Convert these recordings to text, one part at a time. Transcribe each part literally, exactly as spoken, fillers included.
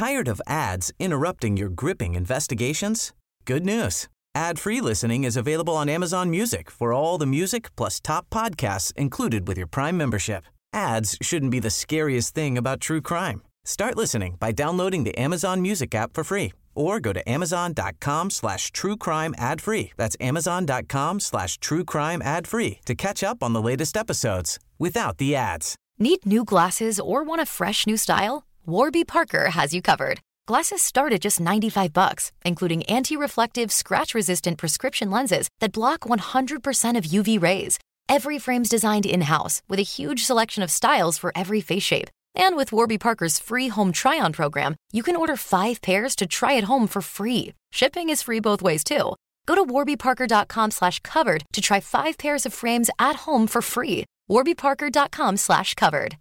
Tired of ads interrupting your gripping investigations? Good news. Ad-free listening is available on Amazon Music for all the music plus top podcasts included with your Prime membership. Ads shouldn't be the scariest thing about true crime. Start listening by downloading the Amazon Music app for free or go to amazon.com slash true crime ad free. That's amazon.com slash true crime ad free to catch up on the latest episodes without the ads. Need new glasses or want a fresh new style? Warby Parker has you covered. Glasses start at just ninety-five bucks, including anti-reflective, scratch-resistant prescription lenses that block one hundred percent of U V rays. Every frame's designed in-house with a huge selection of styles for every face shape. And with Warby Parker's free home try-on program, you can order five pairs to try at home for free. Shipping is free both ways, too. Go to warbyparker.com slash covered to try five pairs of frames at home for free. warbyparker.com slash covered.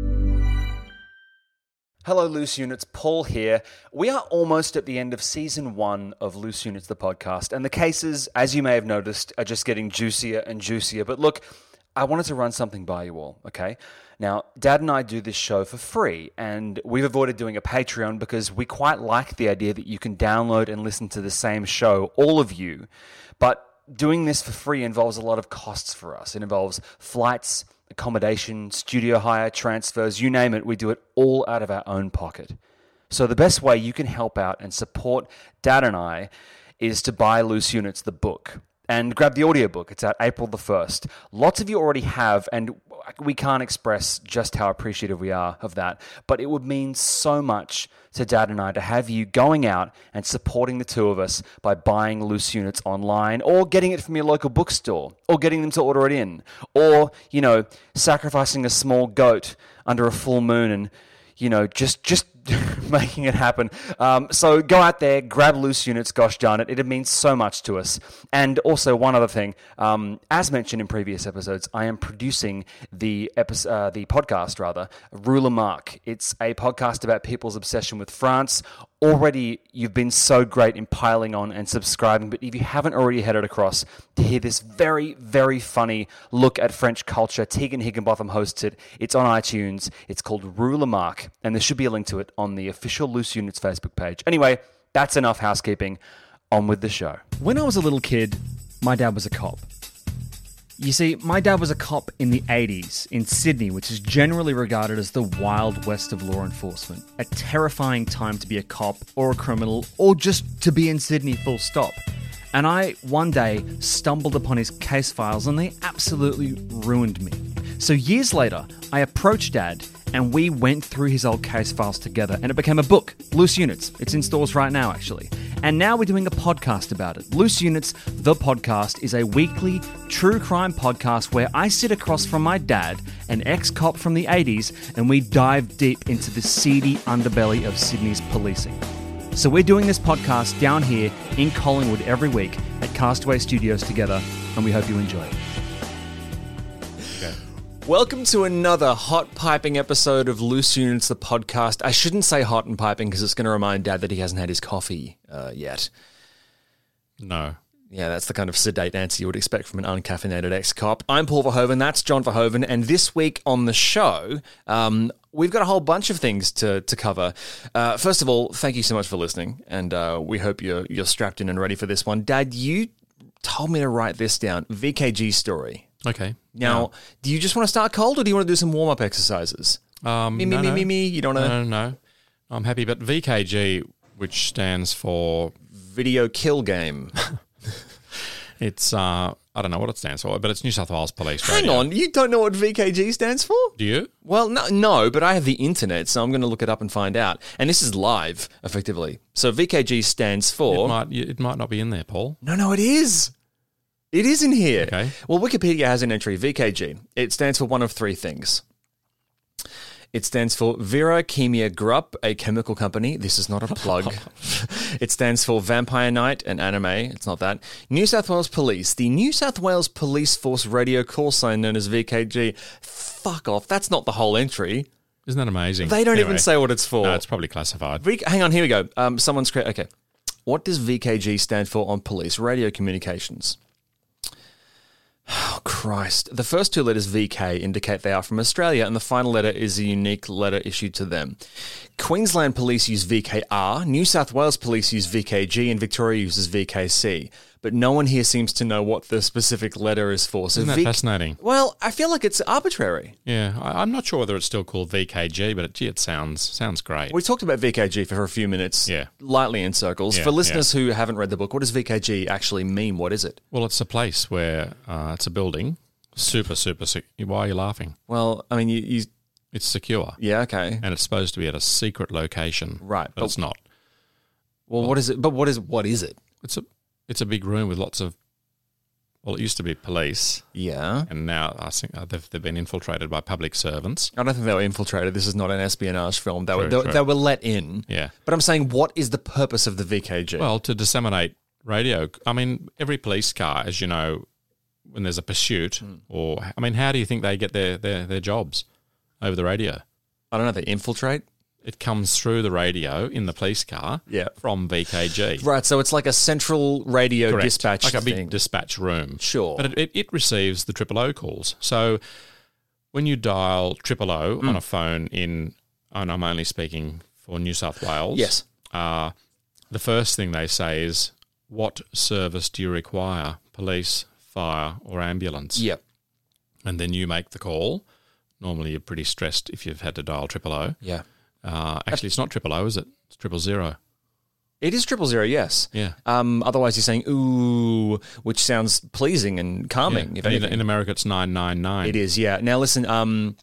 Hello, Loose Units. Paul here. We are almost at the end of season one of Loose Units, the podcast, and the cases, as you may have noticed, are just getting juicier and juicier. But look, I wanted to run something by you all, okay? Now, Dad and I do this show for free, and we've avoided doing a Patreon because we quite like the idea that you can download and listen to the same show, all of you. But doing this for free involves a lot of costs for us. It involves flights, accommodation, studio hire, transfers, you name it, we do it all out of our own pocket. So the best way you can help out and support Dad and I is to buy Loose Units, the book, and grab the audiobook. It's out April the first. Lots of you already have, and we can't express just how appreciative we are of that, but it would mean so much to Dad and I to have you going out and supporting the two of us by buying Loose Units online or getting it from your local bookstore or getting them to order it in or, you know, sacrificing a small goat under a full moon and, you know, just just making it happen. Um, so go out there, grab Loose Units, gosh darn it. It means so much to us. And also one other thing, um, as mentioned in previous episodes, I am producing the episode, uh, the podcast rather, Rue La Marque. It's a podcast about people's obsession with France. Already, you've been so great in piling on and subscribing, but if you haven't already headed across to hear this very, very funny look at French culture, Tegan Higginbotham hosts it. It's on iTunes. It's called Rue La Marque, and there should be a link to it on the official Loose Units Facebook page. Anyway, that's enough housekeeping. On with the show. When I was a little kid, my dad was a cop. You see, my dad was a cop in the eighties in Sydney, which is generally regarded as the wild west of law enforcement. A terrifying time to be a cop or a criminal or just to be in Sydney full stop. And I, one day, stumbled upon his case files and they absolutely ruined me. So years later, I approached Dad and we went through his old case files together and it became a book, Loose Units. It's in stores right now, actually. And now we're doing a podcast about it. Loose Units, the podcast, is a weekly true crime podcast where I sit across from my dad, an ex-cop from the eighties, and we dive deep into the seedy underbelly of Sydney's policing. So we're doing this podcast down here in Collingwood every week at Castaway Studios together, and we hope you enjoy it. Okay. Welcome to another hot piping episode of Loose Units, the podcast. I shouldn't say hot and piping because it's going to remind Dad that he hasn't had his coffee uh, yet. No. Yeah, that's the kind of sedate answer you would expect from an uncaffeinated ex-cop. I'm Paul Verhoeven, that's John Verhoeven, and this week on the show, um, we've got a whole bunch of things to, to cover. Uh, first of all, thank you so much for listening, and uh, we hope you're, you're strapped in and ready for this one. Dad, you told me to write this down, V K G story. Okay. Now, yeah. do you just want to start cold, or do you want to do some warm-up exercises? Um, me, me, no, me, no. me, me, you don't want to... No, no, no. I'm happy, but V K G, which stands for... Video Kill Game. It's, uh, I don't know what it stands for, but it's New South Wales Police Hang Radio. on, you don't know what V K G stands for? Do you? Well, no, no, but I have the internet, so I'm going to look it up and find out. And this is live, effectively. So V K G stands for... It might, it might not be in there, Paul. No, no, it is. It is in here. Okay. Well, Wikipedia has an entry, V K G. It stands for one of three things. It stands for Vera Chemia Grupp, a chemical company. This is not a plug. It stands for Vampire Night, an anime. It's not that. New South Wales Police, the New South Wales Police Force radio call sign known as V K G. Fuck off. That's not the whole entry. Isn't that amazing? They don't Anyway. even say what it's for. No, it's probably classified. V- Hang on, here we go. Um, someone's created... Okay. What does V K G stand for on police radio communications? Oh, Christ. The first two letters V K indicate they are from Australia, and the final letter is a unique letter issued to them. Queensland Police use V K R, New South Wales Police use V K G, and Victoria uses V K C. But no one here seems to know what the specific letter is for. So Isn't that v- fascinating? Well, I feel like it's arbitrary. Yeah, I, I'm not sure whether it's still called V K G, but it, gee, it sounds sounds great. We talked about V K G for a few minutes, Yeah. lightly in circles. Yeah, For listeners who haven't read the book, what does V K G actually mean? What is it? Well, it's a place where uh, it's a building, super, super. Sec- Why are you laughing? Well, I mean, you, you It's secure, yeah, okay. and it's supposed to be at a secret location, Right, But, but- it's not. Well, what is it? But what is what is it? It's a it's a big room with lots of. Well, it used to be police, Yeah. and now I think uh, they've they've been infiltrated by public servants. I don't think they were infiltrated. This is not an espionage film. They, were, True, they, true. they were let in. Yeah. But I'm saying, what is the purpose of the V K G? Well, to disseminate radio. I mean, every police car, as you know, when there's a pursuit, Hmm. or I mean, how do you think they get their, their, their jobs over the radio? I don't know. They infiltrate? It comes through the radio in the police car Yeah. from V K G. Right, so it's like a central radio Correct. dispatch like a big thing. dispatch room. Sure. But it, it, it receives the triple O calls. So when you dial triple O Mm. on a phone in, and I'm only speaking for New South Wales. Yes. Uh, the first thing they say is, what service do you require? Police, fire, or ambulance? Yep. And then you make the call. Normally you're pretty stressed if you've had to dial triple O. Yeah. Uh, actually, it's not triple O, is it? It's triple zero. It is triple zero, yes. Yeah. Um, otherwise, you're saying ooh, which sounds pleasing and calming. Yeah. If And in, anything, in America, it's nine nine nine. it is. Yeah. Now, listen. Um,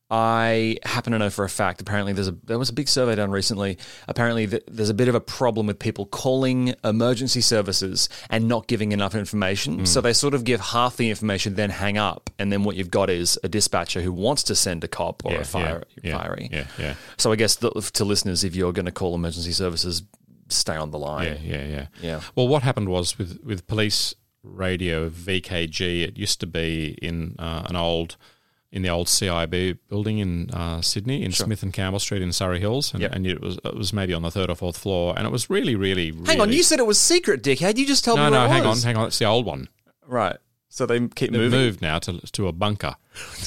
I happen to know for a fact. Apparently, there's a there was a big survey done recently. Apparently, th- there's a bit of a problem with people calling emergency services and not giving enough information. Mm. So they sort of give half the information, then hang up, and then what you've got is a dispatcher who wants to send a cop or Yeah, a fire yeah, yeah, fiery. Yeah, yeah. So I guess the, to listeners, if you're going to call emergency services, stay on the line. Yeah, yeah, yeah. Yeah. Well, what happened was with, with police radio V K G, it used to be in uh, an old, in the old C I B building in uh, Sydney, in Smith and Campbell Street in Surrey Hills, and, Yep. and it was it was maybe on the third or fourth floor, and it was really, really, really. Hang on, you said it was secret, dickhead. You just told no, me no, where it hang on, was. hang on. It's the old one. Right. So they keep They've moving. moved now to to a bunker.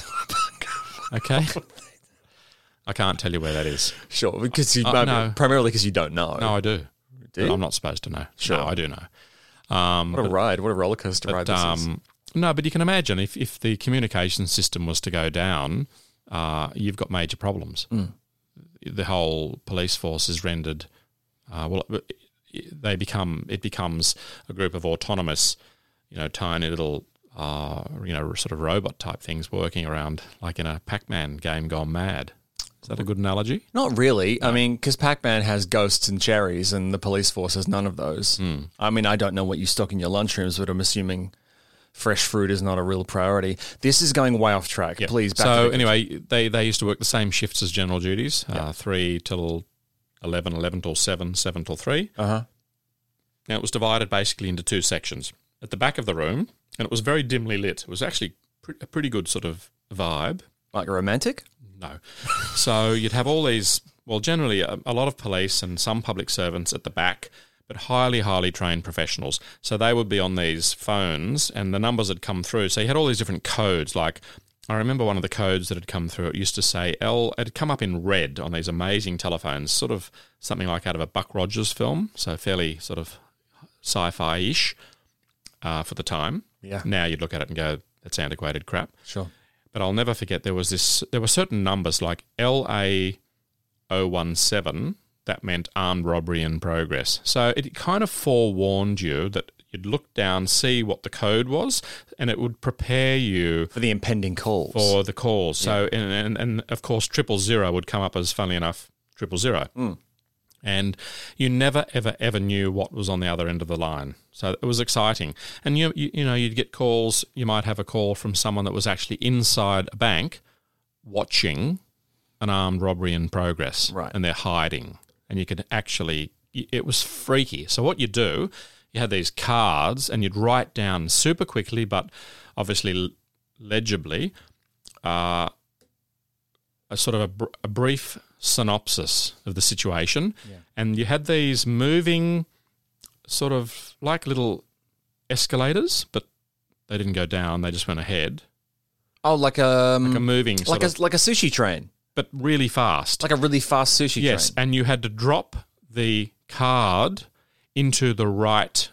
Okay. I can't tell you where that is. Sure, because you Uh, no. primarily because you don't know. No, I do. Do you? But I'm not supposed to know. Sure. No, I do know. Um, What a but- ride! What a roller coaster ride But, this is. um, no, but you can imagine if, if the communication system was to go down, uh, you've got major problems. Mm. The whole police force is rendered, uh, well, it- they become it becomes a group of autonomous, you know, tiny little, uh, you know, sort of robot type things working around like in a Pac-Man game gone mad. Is that a good analogy? Not really. I mean, because Pac-Man has ghosts and cherries, and the police force has none of those. Hmm. I mean, I don't know what you stock in your lunchrooms, but I'm assuming fresh fruit is not a real priority. This is going way off track. Yep. Please. Back So to the- anyway, they, they used to work the same shifts as general duties, uh, three till eleven, eleven till seven, seven till three. Uh-huh. Now, it was divided basically into two sections. At the back of the room, and it was very dimly lit. It was actually pre- a pretty good sort of vibe. Like a romantic? No. So you'd have all these, well, generally a, a lot of police and some public servants at the back, but highly, highly trained professionals. So they would be on these phones and the numbers had come through. So you had all these different codes. Like, I remember one of the codes that had come through, it used to say L, it had come up in red on these amazing telephones, sort of something like out of a Buck Rogers film. So fairly sort of sci-fi-ish uh, for the time. Yeah. Now you'd look at it and go, that's antiquated crap. Sure. But I'll never forget there was this. There were certain numbers like L A zero one seven that meant armed robbery in progress. So it kind of forewarned you that you'd look down, see what the code was, and it would prepare you For the impending calls. for the calls. So and, and and of course triple zero would come up as, funnily enough, triple zero. Mm. And you never, ever, ever knew what was on the other end of the line. So it was exciting. And, you, you you know, you'd get calls. You might have a call from someone that was actually inside a bank watching an armed robbery in progress. Right. And they're hiding. And you could actually, it was freaky. So what you do, you had these cards and you'd write down super quickly, but obviously legibly, uh, a sort of a, br- a brief synopsis of the situation, Yeah. and you had these moving sort of like little escalators, but They didn't go down. They just went ahead. Oh, like a um, Like a moving sort like a of, like a sushi train, but really fast. like a really fast sushi Yes, train. and you had to drop the card into the right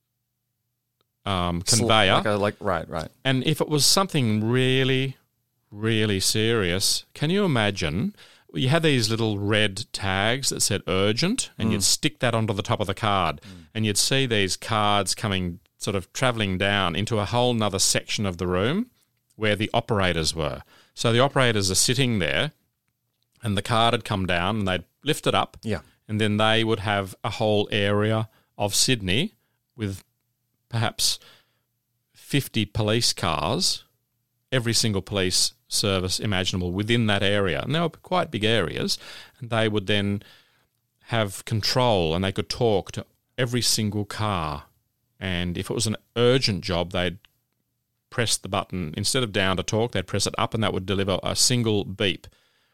um, Sl- conveyor. Like, a, like right, right. And if it was something really, really serious, can you imagine? You had these little red tags that said urgent, and Mm. you'd stick that onto the top of the card, and you'd see these cards coming, sort of travelling down into a whole nother section of the room where the operators were. So the operators are sitting there, and the card had come down, and they'd lift it up, Yeah. and then they would have a whole area of Sydney with perhaps fifty police cars, every single police service imaginable within that area. And they were quite big areas, and they would then have control, and they could talk to every single car. And if it was an urgent job, they'd press the button. Instead of down to talk, they'd press it up, and that would deliver a single beep.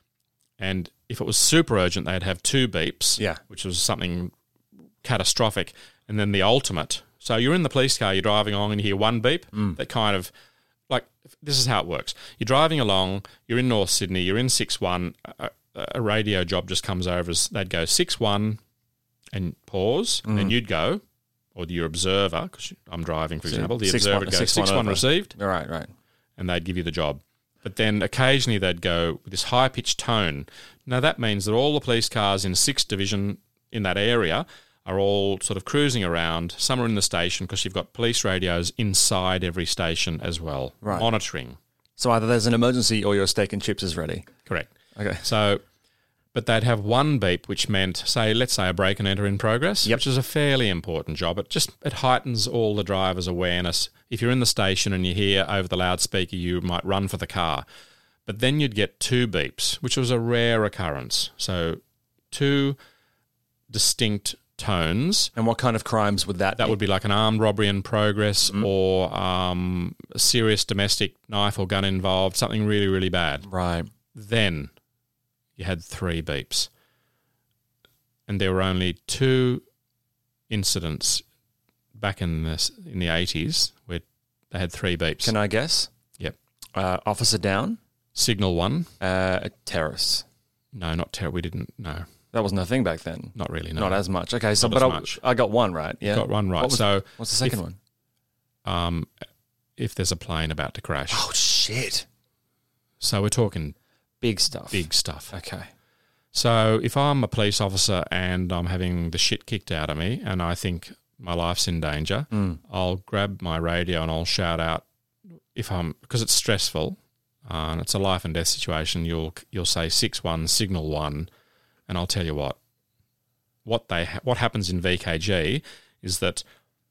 And if it was super urgent, they'd have two beeps, Yeah. which was something catastrophic. And then the ultimate. So you're in the police car, you're driving along, and you hear one beep. Mm. That kind of, like, this is how it works. You're driving along, you're in North Sydney, you're in six one, a, a radio job just comes over, as they'd go six one and pause, Mm. and you'd go, or your observer, because I'm driving, for example, the six observer one- would go six six one one over. received, Right, right. and they'd give you the job. But then occasionally they'd go with this high-pitched tone. Now that means that all the police cars in sixth Division in that area are all sort of cruising around. Some are in the station because you've got police radios inside every station as well, Right. monitoring. So either there's an emergency or your steak and chips is ready. Correct. Okay. So, but they'd have one beep, which meant, say, let's say a break and enter in progress, Yep. which is a fairly important job. It just it heightens all the drivers' awareness. If you're in the station and you hear over the loudspeaker, you might run for the car. But then you'd get two beeps, which was a rare occurrence. So, two distinct tones. And what kind of crimes would that That be? would be like an armed robbery in progress, or um, a serious domestic knife or gun involved, something really, really bad. Right. Then you had three beeps. And there were only two incidents back in the, in the eighties where they had three beeps. Can I guess? Yep. Uh, officer down, Signal one. uh, terrorists. No, not terror. We didn't. No, That wasn't a thing back then. not really. No. Not as much. Okay, so Not but as I, much. I got one right. Yeah, Got one right. What was- So what's the second if- one? um, if there's a plane about to crash. Oh shit! So we're talking Big stuff. big stuff. Okay. So if I'm a police officer and I'm having the shit kicked out of me and I think my life's in danger, Mm. I'll grab my radio and I'll shout out if I'm because it's stressful uh, and it's a life and death situation. You'll you'll say six one signal one, and I'll tell you what. What they ha- what happens in V K G is that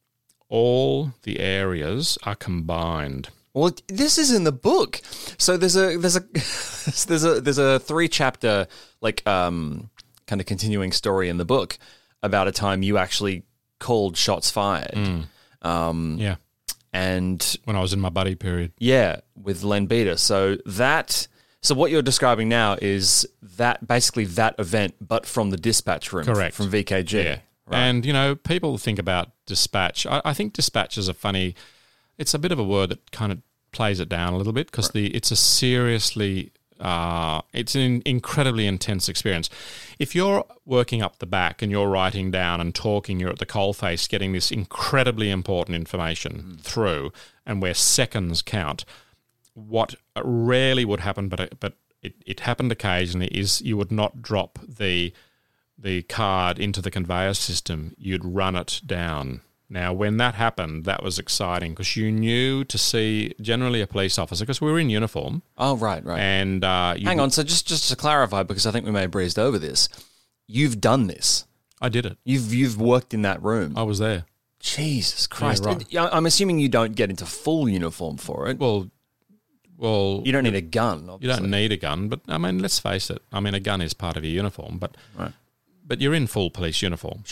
all the areas are combined. Well, this is in the book. So there's a there's a there's a there's a three chapter like um kind of continuing story in the book about a time you actually called shots fired. Um Yeah, and when I was in my buddy period. yeah, with Len Beater. So that so what you're describing now is that basically that event but from the dispatch room. Correct. From V K G. Yeah. Right. And, you know, people think about dispatch. I, I think dispatch is a funny, it's a bit of a word that kind of plays it down a little bit because the it's a seriously, uh, it's an incredibly intense experience. If you're working up the back and you're writing down and talking, you're at the coalface getting this incredibly important information through and where seconds count, what rarely would happen, but, but it, it happened occasionally, is you would not drop the the card into the conveyor system, you'd run it down. Now, when that happened, that was exciting because you knew to see generally a police officer, because we were in uniform. Oh, right, right. And uh, you Hang on, so just just to clarify, because I think we may have breezed over this, you've done this. I did it. You've you've worked in that room. I was there. Jesus Christ! right. And I'm assuming you don't get into full uniform for it. Well, well, You don't need a gun. you Obviously. don't need a gun, but I mean, let's face it. I mean, a gun is part of your uniform, but Right. but you're in full police uniform. Sure.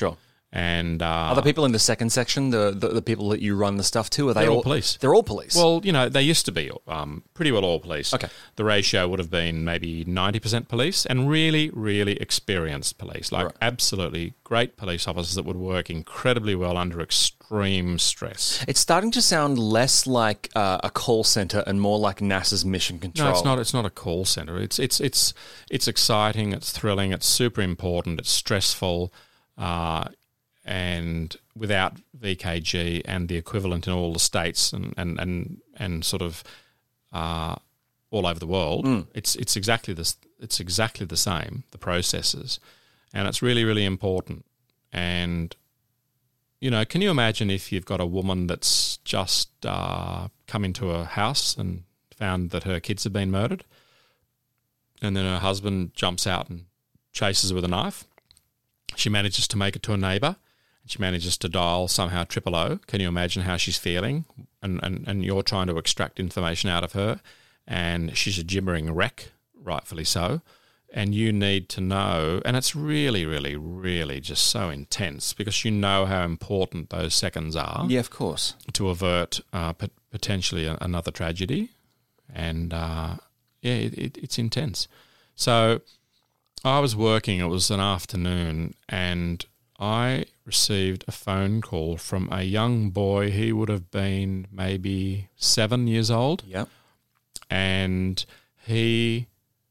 And uh, Are the people in the second section, the, the the people that you run the stuff to, are they They're all all police. They're all police. Well, you know, they used to be um, pretty well all police. Okay. The ratio would have been maybe ninety percent police and really, really experienced police, like Right. absolutely great police officers that would work incredibly well under extreme stress. it's starting to sound less like uh, a call center and more like NASA's mission control. No, it's not. It's not a call center. It's it's it's it's exciting. It's thrilling. It's super important. It's stressful, uh, and without V K G and the equivalent in all the states and and and, and sort of uh, all over the world, Mm. it's it's exactly this. It's exactly the same. The processes, and it's really really important. And you know, can you imagine if you've got a woman that's just uh, come into a house and found that her kids have been murdered, and then her husband jumps out and chases her with a knife. She manages to make it to a neighbour, and she manages to dial somehow triple O. Can you imagine how she's feeling? And, and, and you're trying to extract information out of her, and she's a gibbering wreck, rightfully so. And you need to know, and it's really, really, really just so intense because you know how important those seconds are Yeah, of course. to avert uh, pot- potentially a- another tragedy. And uh, yeah, it, it, it's intense. So I was working, it was an afternoon, and I received a phone call from a young boy. He would have been maybe seven years old. Yep. And he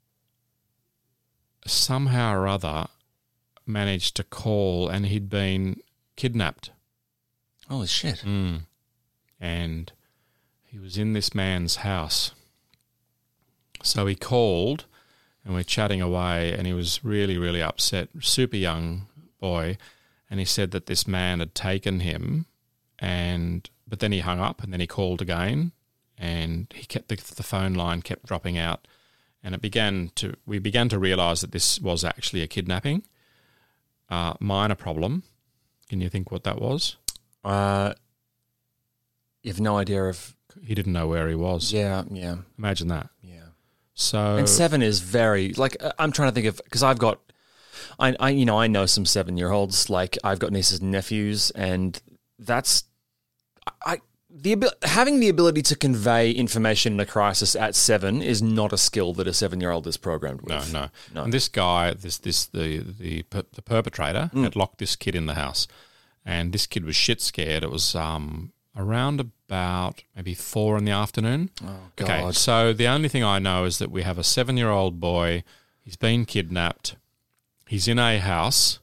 somehow or other managed to call, and he'd been kidnapped. Holy shit. Mm. And he was in this man's house. So he called, and we're chatting away, and he was really, really upset, super young boy, and he said that this man had taken him, and but then he hung up, and then he called again, and he kept the, the phone line kept dropping out, and it began to we began to realise that this was actually a kidnapping. Uh, minor problem. Can you think what that was? Uh, you have no idea if... He didn't know where he was. Yeah, yeah, Imagine that. yeah. So And seven is very... Like, uh, I'm trying to think of... Because I've got... I, I, you know, I know some seven-year-olds. Like, I've got nieces and nephews, and that's... I the abil- Having the ability to convey information in a crisis at seven is not a skill that a seven-year-old is programmed no, with. no, No. And this guy, this this the the per- the perpetrator Mm. had locked this kid in the house, and this kid was shit scared. It was um around about maybe four in the afternoon. Oh, Okay, God. so the only thing I know is that we have a seven-year-old boy. He's been kidnapped. He's in a house,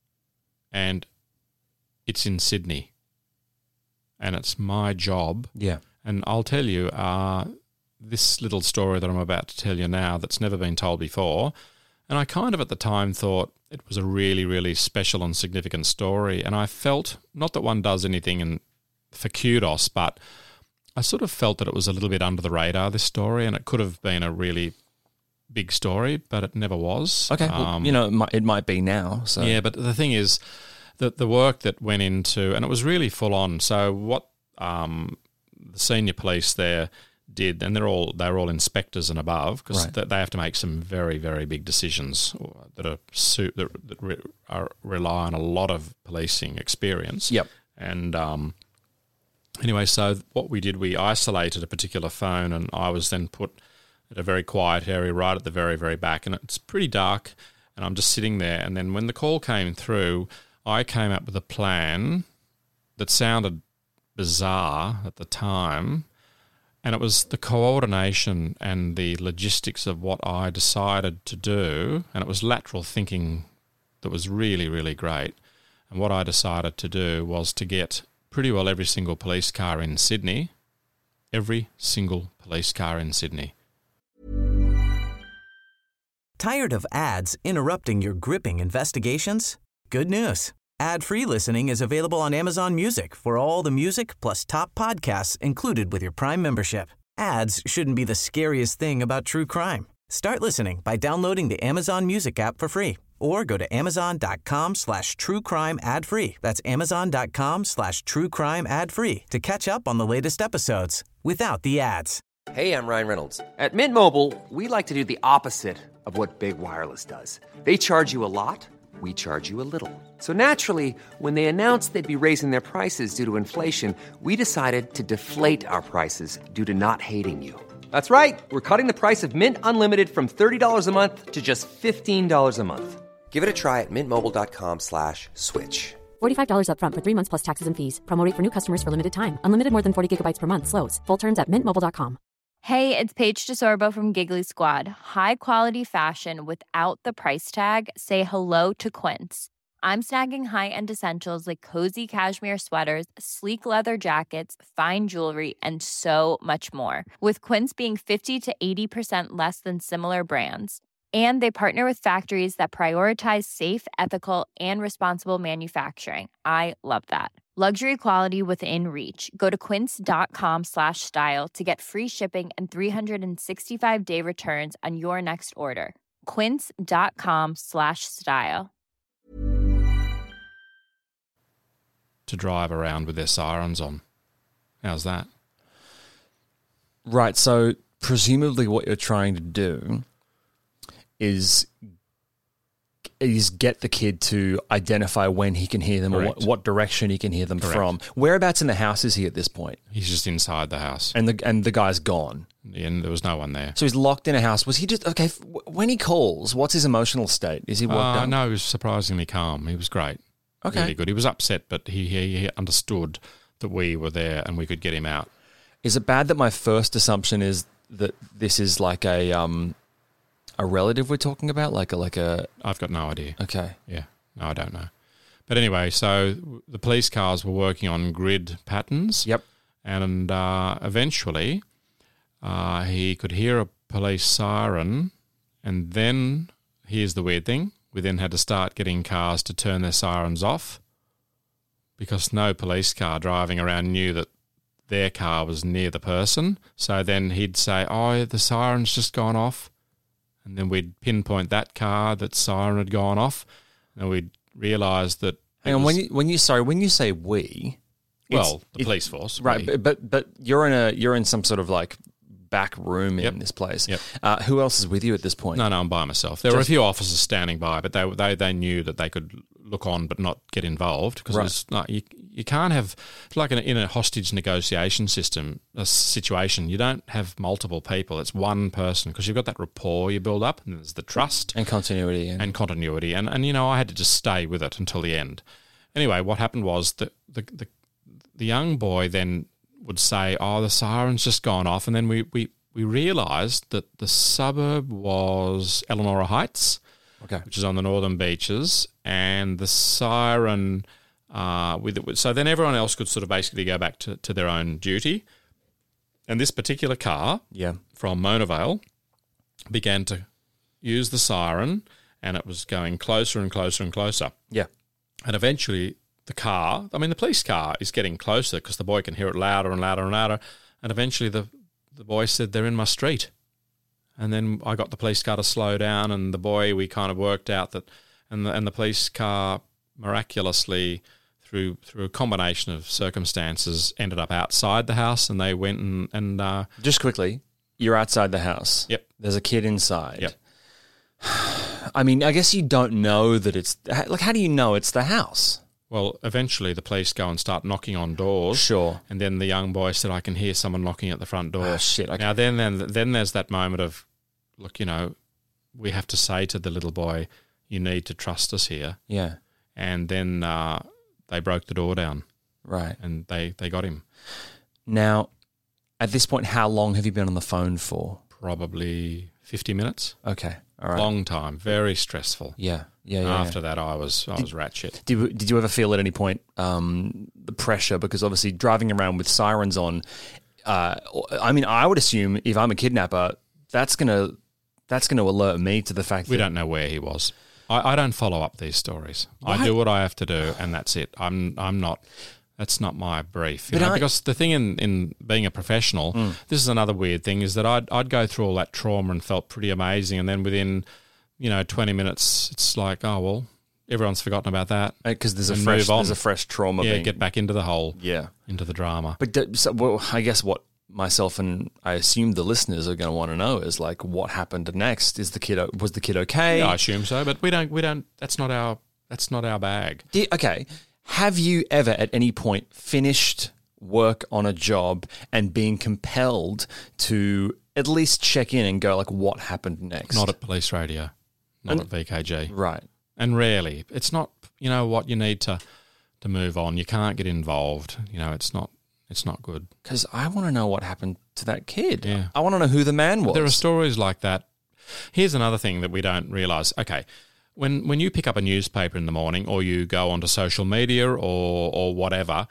and it's in Sydney. And it's my job. Yeah. And I'll tell you, uh, this little story that I'm about to tell you now that's never been told before, and I kind of at the time thought it was a really, really special and significant story. And I felt, not that one does anything in, for kudos, but I sort of felt that it was a little bit under the radar, this story, and it could have been a really big story, but it never was. Okay, well, Um, you know, it might, it might be now. So yeah, but the thing is, the the work that went into, and it was really full on. So what um, the senior police there did, and they're all they're all inspectors and above, because Right. they, they have to make some very very big decisions that are su- that, that re, are, rely on a lot of policing experience. Yep. And um, anyway, so what we did, we isolated a particular phone, and I was then put at a very quiet area right at the very very back, and it's pretty dark, and I'm just sitting there. And then when the call came through, I came up with a plan that sounded bizarre at the time, and it was the coordination and the logistics of what I decided to do, and it was lateral thinking that was really, really great. And what I decided to do was to get pretty well every single police car in Sydney, every single police car in Sydney. Tired of ads interrupting your gripping investigations? Good news. Ad-free listening is available on Amazon Music for all the music plus top podcasts included with your Prime membership. Ads shouldn't be the scariest thing about true crime. Start listening by downloading the Amazon Music app for free or go to amazon.com slash true crime ad free. That's amazon.com slash true crime ad free to catch up on the latest episodes without the ads. Hey, I'm Ryan Reynolds. At Mint Mobile, we like to do the opposite of what Big Wireless does. They charge you a lot. we charge you a little. So naturally, when they announced they'd be raising their prices due to inflation, we decided to deflate our prices due to not hating you. That's right. We're cutting the price of Mint Unlimited from thirty dollars a month to just fifteen dollars a month. Give it a try at mintmobile.com slash switch. forty-five dollars up front for three months plus taxes and fees. Promo rate for new customers for limited time. Unlimited more than forty gigabytes per month slows. Full terms at mint mobile dot com. Hey, it's Paige DeSorbo from Giggly Squad. High quality fashion without the price tag. Say hello to Quince. I'm snagging high-end essentials like cozy cashmere sweaters, sleek leather jackets, fine jewelry, and so much more. With Quince being fifty to eighty percent less than similar brands. And they partner with factories that prioritize safe, ethical, and responsible manufacturing. I love that. Luxury quality within reach. Go to quince.com slash style to get free shipping and three sixty-five day returns on your next order. Quince.com slash style. To drive around with their sirens on. How's that? Right, so presumably what you're trying to do is is get the kid to identify when he can hear them Correct. or what, what direction he can hear them Correct. from. Whereabouts in the house is he at this point? He's just inside the house. And the and the guy's gone. And there was no one there. So he's locked in a house. Was he just okay? f- When he calls, what's his emotional state? Is he worked Uh, up? no, he was surprisingly calm. He was great. Okay. Really good. He was upset, but he, he, he understood that we were there and we could get him out. Is it bad that my first assumption is that this is like a um a relative we're talking about, like a like a I've got no idea. okay. Yeah, no, I don't know. But anyway, so the police cars were working on grid patterns. Yep. And uh, eventually uh, he could hear a police siren, and then here's the weird thing. We then had to start getting cars to turn their sirens off because no police car driving around knew that their car was near the person. So then he'd say, oh, the siren's just gone off. And then we'd pinpoint that car that siren had gone off. And we'd realise that... Hang it on, was- when you when you sorry, when you say we, Well, it's- the it- police force. right? we. But, but but you're in a you're in some sort of like back room Yep. in this place. Yep. Uh, who else is with you at this point? No, no, I'm by myself. There were a Just- few officers standing by, but they they they knew that they could look on but not get involved because Right. it's not, you you can't have it's like in a, in a hostage negotiation system a situation. You don't have multiple people. It's one person because you've got that rapport you build up, and there's the trust And continuity. And, and continuity, and and you know I had to just stay with it until the end. Anyway, what happened was that the the the young boy then would say, "Oh, the siren's just gone off," and then we we. We realised that the suburb was Elanora Heights, okay. which is on the northern beaches, and the siren. Uh, with it, so then everyone else could sort of basically go back to, to their own duty, and this particular car Yeah. from Mona Vale began to use the siren, and it was going closer and closer and closer, Yeah. and eventually the car. I mean, the police car is getting closer because the boy can hear it louder and louder and louder, and eventually the The boy said, they're in my street. And then I got the police car to slow down, and the boy, we kind of worked out that, and the, and the police car miraculously, through through a combination of circumstances, ended up outside the house, and they went and, and uh, Just quickly, you're outside the house. Yep. There's a kid inside. Yep. I mean, I guess you don't know that it's like. How do you know it's the house? well, eventually the police go and start knocking on doors. Sure. And then the young boy said, I can hear someone knocking at the front door. Oh, shit. Okay. Now, then, then, then there's that moment of, look, you know, we have to say to the little boy, you need to trust us here. Yeah. And then uh, they broke the door down Right. and they, they got him. Now, at this point, how long have you been on the phone for? Probably fifty minutes. Okay. All right. Long time. Very stressful. Yeah. Yeah. Yeah. After yeah. that, I was I was rat shit. Did you, did you ever feel at any point um, the pressure? Because obviously driving around with sirens on, uh, I mean, I would assume if I'm a kidnapper, that's gonna that's gonna alert me to the fact We that don't know where he was. I, I don't follow up these stories. Why? I do what I have to do, and that's it. I'm I'm not. That's not my brief. You But know, I- because the thing in, in being a professional, this is another weird thing, is that I'd I'd go through all that trauma and felt pretty amazing, and then within, you know, twenty minutes, it's like, oh well, everyone's forgotten about that. because there's a and fresh move on. there's a fresh trauma. Yeah, being, get back into the hole, yeah. into the drama. But d- so, well, I guess what myself and I assume the listeners are going to want to know is like what happened next. Is the kid o- was the kid okay? Yeah, I assume so, but we don't we don't. That's not our that's not our bag. Do- okay. Have you ever at any point finished work on a job and being compelled to at least check in and go like, what happened next? Not at police radio, not And- at V K G. Right. And rarely. It's not, you know what, you need to to move on. You can't get involved. You know, it's not it's not good. Because I want to know what happened to that kid. Yeah. I want to know who the man was. There are stories like that. Here's another thing that we don't realise. Okay, when when you pick up a newspaper in the morning or you go onto social media or or whatever,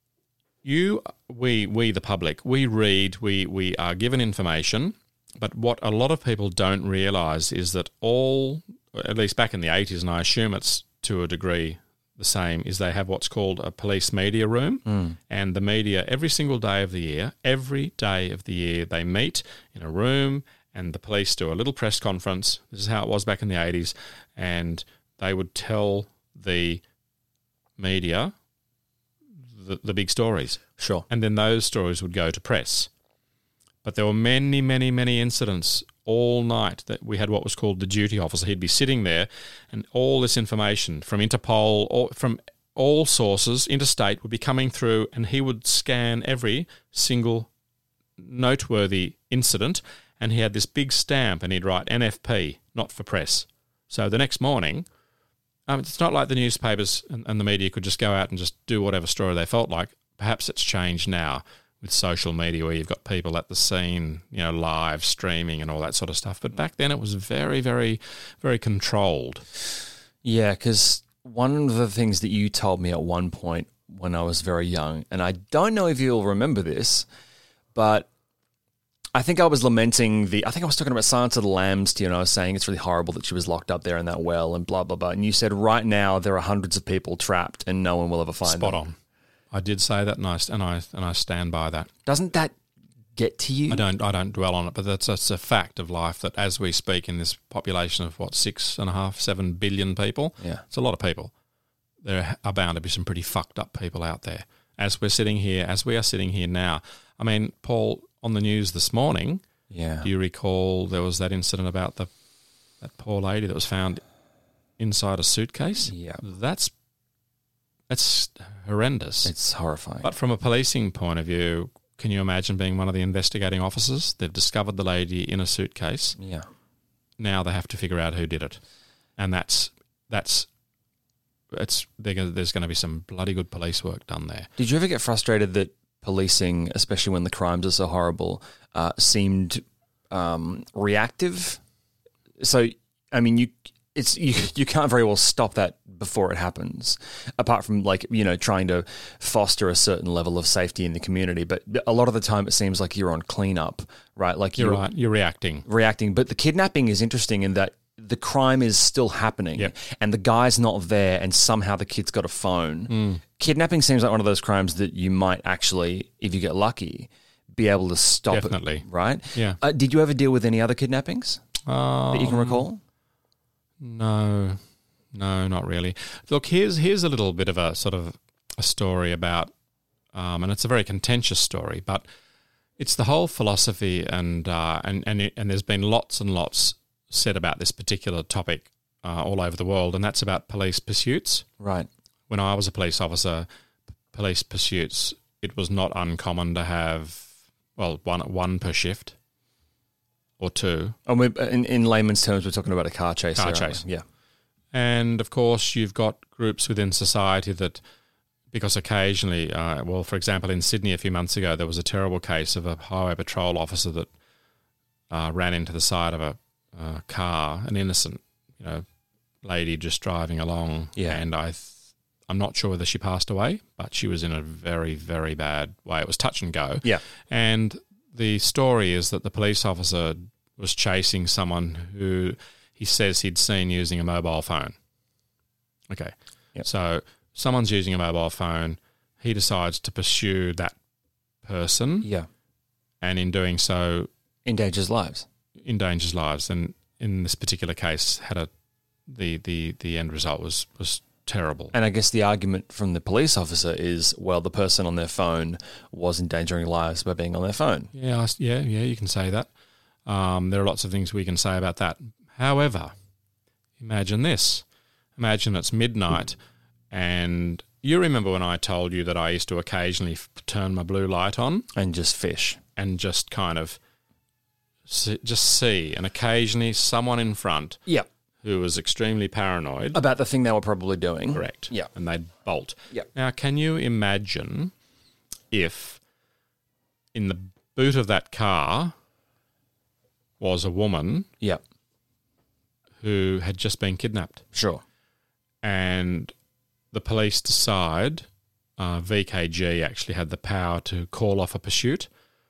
you we we the public, we read, we we are given information, but what a lot of people don't realise is that all, at least back in the eighties, and I assume it's to a degree the same, is they have what's called a police media room, Mm. and the media every single day of the year, every day of the year, they meet in a room and the police do a little press conference. This is how it was back in the eighties, and they would tell the media the, the big stories. Sure. And then those stories would go to press. But there were many, many, many incidents all night that we had what was called the duty officer. He'd be sitting there and all this information from Interpol, or from all sources, interstate, would be coming through, and he would scan every single noteworthy incident, and he had this big stamp and he'd write N F P, not for press. So the next morning, um, it's not like the newspapers and, and the media could just go out and just do whatever story they felt like. Perhaps it's changed now with social media where you've got people at the scene, you know, live streaming and all that sort of stuff. But back then it was very, very, very controlled. Yeah, because one of the things that you told me at one point when I was very young, and I don't know if you'll remember this, but I think I was lamenting the, I think I was talking about Silence of the Lambs to you, and I was saying it's really horrible that she was locked up there in that well and blah, blah, blah. And you said right now there are hundreds of people trapped and no one will ever find Spot them. on. I did say that, and I, and I and I stand by that. Doesn't that get to you? I don't I don't dwell on it, but that's, that's a fact of life that as we speak in this population of, what, six and a half, seven billion people? Yeah. It's a lot of people. There are bound to be some pretty fucked up people out there. As we're sitting here, as we are sitting here now. I mean, Paul, on the news this morning, Yeah. do you recall there was that incident about the that poor lady that was found inside a suitcase? Yeah. That's that's horrendous. It's horrifying. But from a policing point of view, can you imagine being one of the investigating officers? They've discovered the lady in a suitcase. Yeah. Now they have to figure out who did it, and that's that's it's gonna, there's going to be some bloody good police work done there. Did you ever get frustrated that policing, especially when the crimes are so horrible, uh, seemed um, reactive? So, I mean, you it's you you can't very well stop that before it happens, apart from like, you know, trying to foster a certain level of safety in the community. But a lot of the time, it seems like you're on cleanup, right? Like You're you're right. You're reacting. reacting. But the kidnapping is interesting in that the crime is still happening, Yep. and the guy's not there, and somehow the kid's got a phone. Mm. Kidnapping seems like one of those crimes that you might actually, if you get lucky, be able to stop Definitely. it, right? Yeah. Uh, did you ever deal with any other kidnappings Um, that you can recall? No, no, not really. Look, here's here's a little bit of a sort of a story about, um, and it's a very contentious story, but it's the whole philosophy, and uh, and and it, and there's been lots and lots said about this particular topic uh, all over the world, and that's about police pursuits. Right. When I was a police officer, police pursuits, it was not uncommon to have, well, one one per shift or two. And we're, in, in layman's terms, we're talking about a car chase. Car there, aren't chase. we? Yeah. And, of course, you've got groups within society that, because occasionally, uh, well, for example, in Sydney a few months ago, there was a terrible case of a highway patrol officer that uh, ran into the side of a uh, car, an innocent, you know, lady just driving along. Yeah. And I th- I'm not sure whether she passed away, but she was in a very, very bad way. It was touch and go. Yeah. And the story is that the police officer was chasing someone who he says he'd seen using a mobile phone. Okay. Yep. So someone's using a mobile phone. He decides to pursue that person. Yeah. And in doing so, Endangers lives. endangers lives. And in this particular case, had a the the, the end result was, was terrible. And I guess the argument from the police officer is, well, the person on their phone was endangering lives by being on their phone. Yeah, I s- yeah, yeah, you can say that. Um, there are lots of things we can say about that. However, imagine this. imagine it's midnight, and you remember when I told you that I used to occasionally f- turn my blue light on And just fish. and just kind of see, just see, and occasionally someone in front Yep. who was extremely paranoid. About the thing they were probably doing. Correct. Yeah. And they'd bolt. Yeah. Now, can you imagine if in the boot of that car was a woman Yep. who had just been kidnapped, Sure. and the police decide uh, V K G actually had the power to call off a pursuit?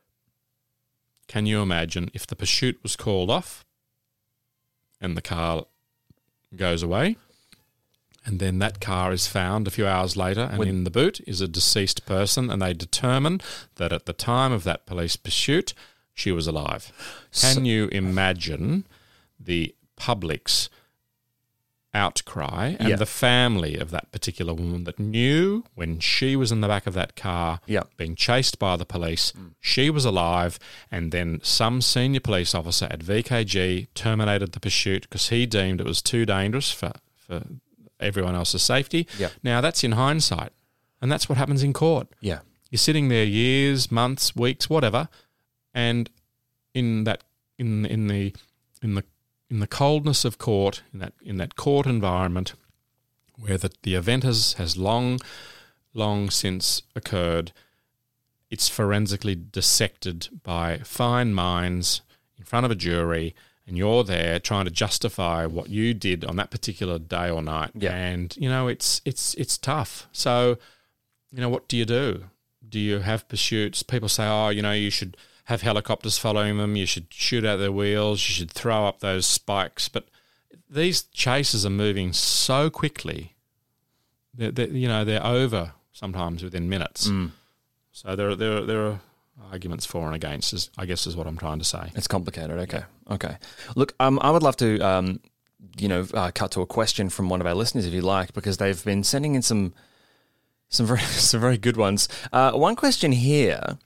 Can you imagine if the pursuit was called off and the car goes away, and then that car is found a few hours later, and With- in the boot is a deceased person, and they determine that at the time of that police pursuit, she was alive? Can So- you imagine the public's outcry and Yeah. the family of that particular woman that knew when she was in the back of that car Yeah. being chased by the police, she was alive, and then some senior police officer at V K G terminated the pursuit because he deemed it was too dangerous for, for everyone else's safety. Yeah. Now, that's in hindsight, and that's what happens in court. Yeah. You're sitting there years, months, weeks, whatever, and in that in in the in the in the coldness of court, in that in that court environment, where the, the event has, has long, long since occurred, it's forensically dissected by fine minds in front of a jury, and you're there trying to justify what you did on that particular day or night. Yeah. And, you know, it's it's it's tough. So, you know, what do you do? Do you have pursuits? People say, oh, you know, you should have helicopters following them, you should shoot out their wheels, you should throw up those spikes. But these chases are moving so quickly, they're, they're, you know, they're over sometimes within minutes. Mm. So there are, there, are, there are arguments for and against, is, I guess is what I'm trying to say. It's complicated. Okay. Okay. Look, um, I would love to, um, you know, uh, cut to a question from one of our listeners if you like, because they've been sending in some some very some very good ones. Uh, one question here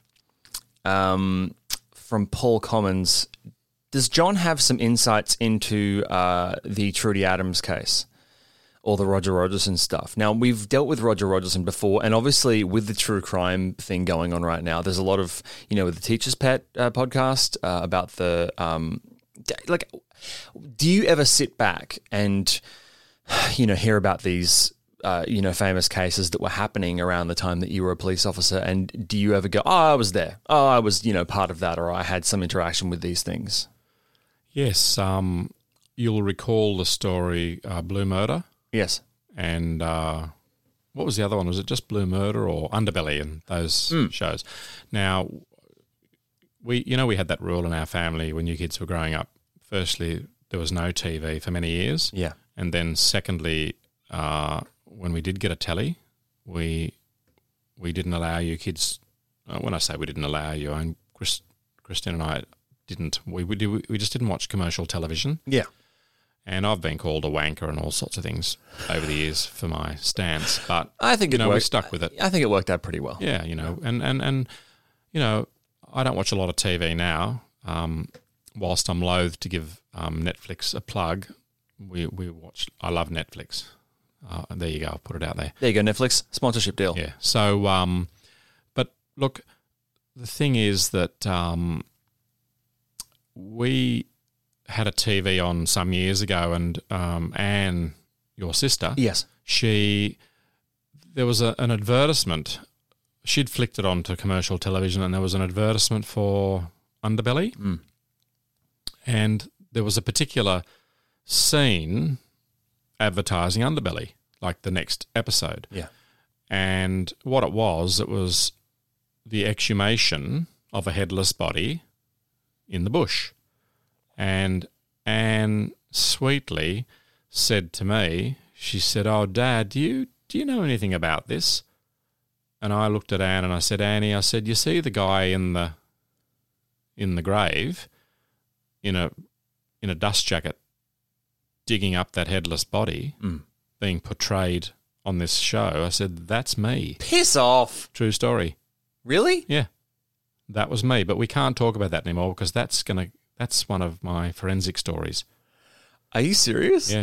um, from Paul Commons: does John have some insights into uh, the Trudy Adams case? Or the Roger Rogerson stuff. Now, we've dealt with Roger Rogerson before, and obviously with the true crime thing going on right now, there's a lot of, you know, with the Teacher's Pet uh, podcast uh, about the, um, like, do you ever sit back and, you know, hear about these, uh, you know, famous cases that were happening around the time that you were a police officer, and do you ever go, oh, I was there, oh, I was, you know, part of that, or I had some interaction with these things? Yes, um, you'll recall the story uh, Blue Murder. Yes. And uh, what was the other one? Was it just Blue Murder or Underbelly and those Mm. shows? Now, we you know we had that rule in our family when you kids were growing up. Firstly, there was no T V for many years. Yeah. And then secondly, uh, when we did get a telly, we we didn't allow you kids, uh, when I say we didn't allow you, and Chris, Christine and I didn't, we, we, did, we just didn't watch commercial television. Yeah. And I've been called a wanker and all sorts of things over the years for my stance. But I think you it know, we worked. stuck with it. I think it worked out pretty well. Yeah, you know, and, and, and you know, I don't watch a lot of T V now. Um, whilst I'm loath to give um, Netflix a plug, we we watch. I love Netflix. Uh, there you go. I'll put it out there. There you go, Netflix sponsorship deal. Yeah. So, um, but look, the thing is that um, we had a T V on some years ago, and um, Anne, your sister, Yes. she there was a, an advertisement. She'd flicked it onto commercial television, and there was an advertisement for Underbelly, Mm. and there was a particular scene advertising Underbelly, like the next episode. Yeah. And what it was, it was the exhumation of a headless body in the bush. And Anne sweetly said to me, she said, "Oh, Dad, do you do you know anything about this?" And I looked at Anne and I said, "Annie," I said, "you see the guy in the in the grave in a in a dust jacket digging up that headless body Mm. being portrayed on this show?" I said, "That's me." Piss off. True story. Really? Yeah. That was me, but we can't talk about that anymore because that's going to that's one of my forensic stories. Are you serious? Yeah.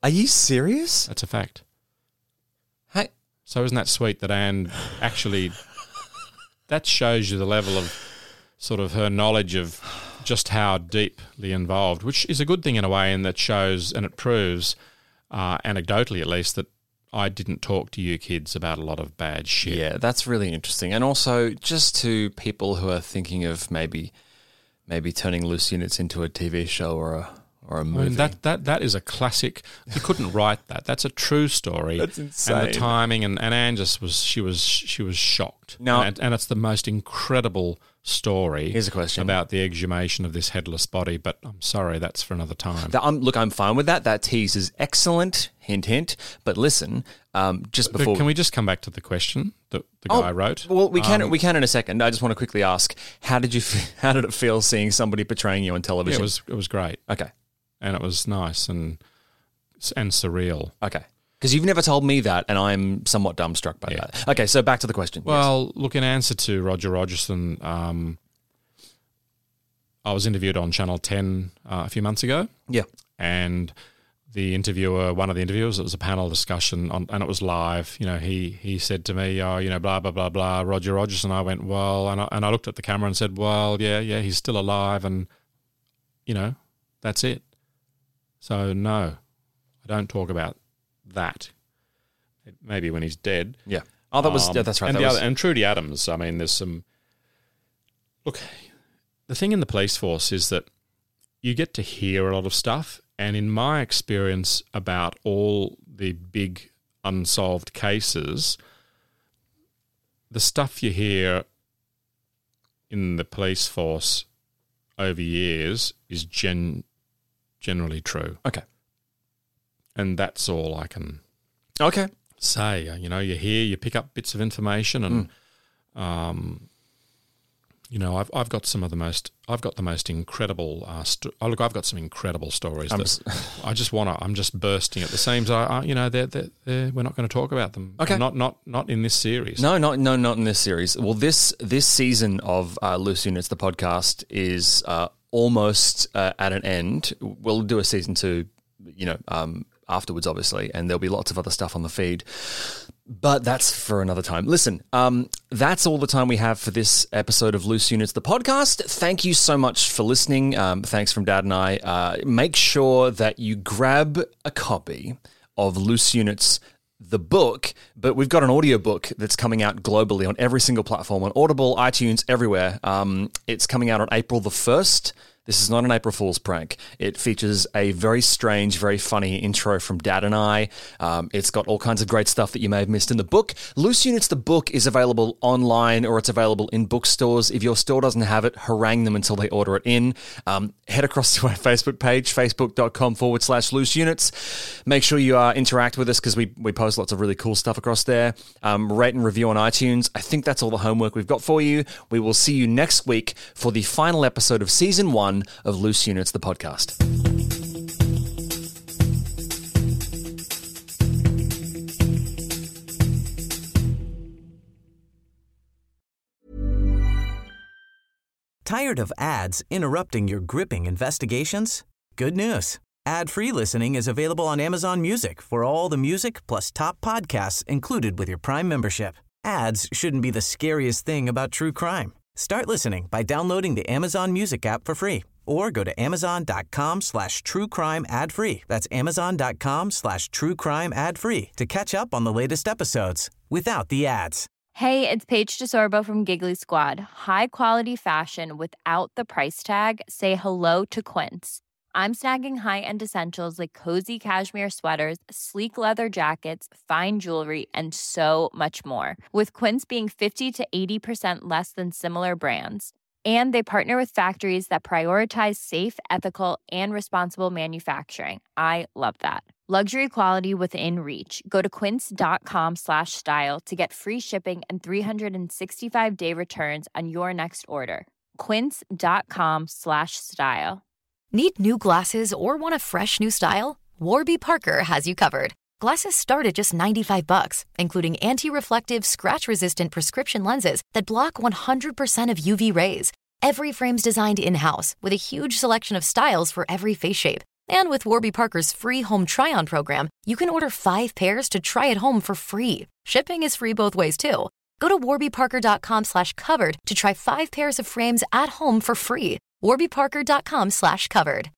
Are you serious? That's a fact. Hey. So isn't that sweet that Anne actually... That shows you the level of sort of her knowledge of just how deeply involved, which is a good thing in a way, and that shows and it proves, uh, anecdotally at least, that I didn't talk to you kids about a lot of bad shit. Yeah, that's really interesting. And also, just to people who are thinking of maybe maybe turning Loose Units into a T V show or a or a movie. I mean, that, that, that is a classic. You couldn't write that. That's a true story. That's insane. And the timing, and, and Anne just was, she was, she was shocked. Now- and, and it's the most incredible story. Here's a question. About the exhumation of this headless body, but I'm sorry, that's for another time. That- I'm, look, I'm fine with that. That tease is excellent. Hint, hint. But listen, um, just But before... can we just come back to the question that the Oh, guy wrote? Well, we can Um, we can in a second. I just want to quickly ask, how did you f- how did it feel seeing somebody portraying you on Yeah, television? it was it was great, Okay. and it was nice and and surreal. Okay. Because you've never told me that, and I'm somewhat dumbstruck by Yeah. that. Okay, so back to the question. Well, look, in answer to Roger Rogerson, um, I was interviewed on Channel ten uh, a few months ago, Yes. and the interviewer, one of the interviewers, it was a panel discussion, on, and it was live. You know, he he said to me, "Oh, you know, blah blah blah blah." Roger Rogerson. I went, "Well," and I, and I looked at the camera and said, "Well, yeah, yeah, he's still alive," and you know, that's it. So no, I don't talk about that. Maybe when he's dead. Yeah. Oh, that was Um, yeah, that's right. And, That the was, other, and Trudy Adams. I mean, there's some. Look, the thing in the police force is that you get to hear a lot of stuff, and in my experience about all the big unsolved cases, the stuff you hear in the police force over years is gen generally true, okay. and that's all I can Okay. say. You know, you hear, you pick up bits of information, and um, you know, I've I've got some of the most I've got the most incredible. Uh, st- oh, look, I've got some incredible stories. I'm That s- I just want to. I'm just bursting at the seams. I, I you know, they're, they're, they're, we're not going to talk about them. Okay. Not not not in this series. No, not no, not in this series. Well, this this season of uh, Loose Units, the podcast, is uh, almost uh, at an end. We'll do a season two, you know, um, afterwards, obviously, and there'll be lots of other stuff on the feed. But that's for another time. Listen, um, that's all the time we have for this episode of Loose Units, the podcast. Thank you so much for listening. Um, thanks from Dad and I. Uh, make sure that you grab a copy of Loose Units, the book, but we've got an audiobook that's coming out globally on every single platform, on Audible, iTunes, everywhere. Um, it's coming out on April the first. This is not an April Fool's prank. It features a very strange, very funny intro from Dad and I. Um, it's got all kinds of great stuff that you may have missed in the book. Loose Units, the book, is available online, or it's available in bookstores. If your store doesn't have it, harangue them until they order it in. Um, head across to our Facebook page, facebook.com forward slash loose units. Make sure you uh, interact with us, because we, we post lots of really cool stuff across there. Um, rate and review on iTunes. I think that's all the homework we've got for you. We will see you next week for the final episode of Season one of Loose Units, the podcast. Tired of ads interrupting your gripping investigations? Good news. Ad-free listening is available on Amazon Music for all the music plus top podcasts included with your Prime membership. Ads shouldn't be the scariest thing about true crime. Start listening by downloading the Amazon Music app for free, or go to amazon.com slash true crime ad free. That's amazon.com slash true crime ad free to catch up on the latest episodes without the ads. Hey, it's Paige DeSorbo from Giggly Squad. High quality fashion without the price tag. Say hello to Quince. I'm snagging high-end essentials like cozy cashmere sweaters, sleek leather jackets, fine jewelry, and so much more. With Quince being fifty to eighty percent less than similar brands. And they partner with factories that prioritize safe, ethical, and responsible manufacturing. I love that. Luxury quality within reach. Go to quince.com slash style to get free shipping and three sixty-five day returns on your next order. Quince.com slash style. Need new glasses or want a fresh new style? Warby Parker has you covered. Glasses start at just ninety-five bucks, including anti-reflective, scratch-resistant prescription lenses that block one hundred percent of U V rays. Every frame's designed in-house with a huge selection of styles for every face shape. And with Warby Parker's free home try-on program, you can order five pairs to try at home for free. Shipping is free both ways, too. Go to warbyparker.com slash covered to try five pairs of frames at home for free. warbyparker.com slash covered.